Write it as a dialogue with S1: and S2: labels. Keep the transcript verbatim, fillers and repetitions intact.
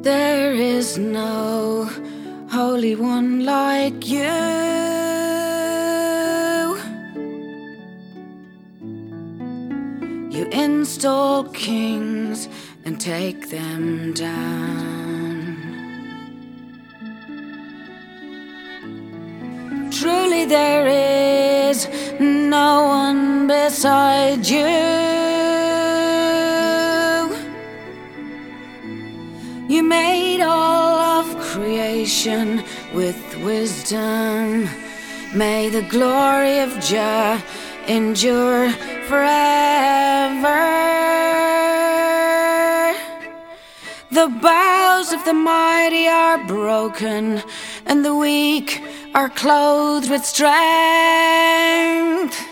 S1: There is no Holy One like you. You install kings and take them down. Truly there is no one beside you. You made all of creation with wisdom. May the glory of Jah endure forever. The bows of the mighty are broken, and the weak are clothed with strength.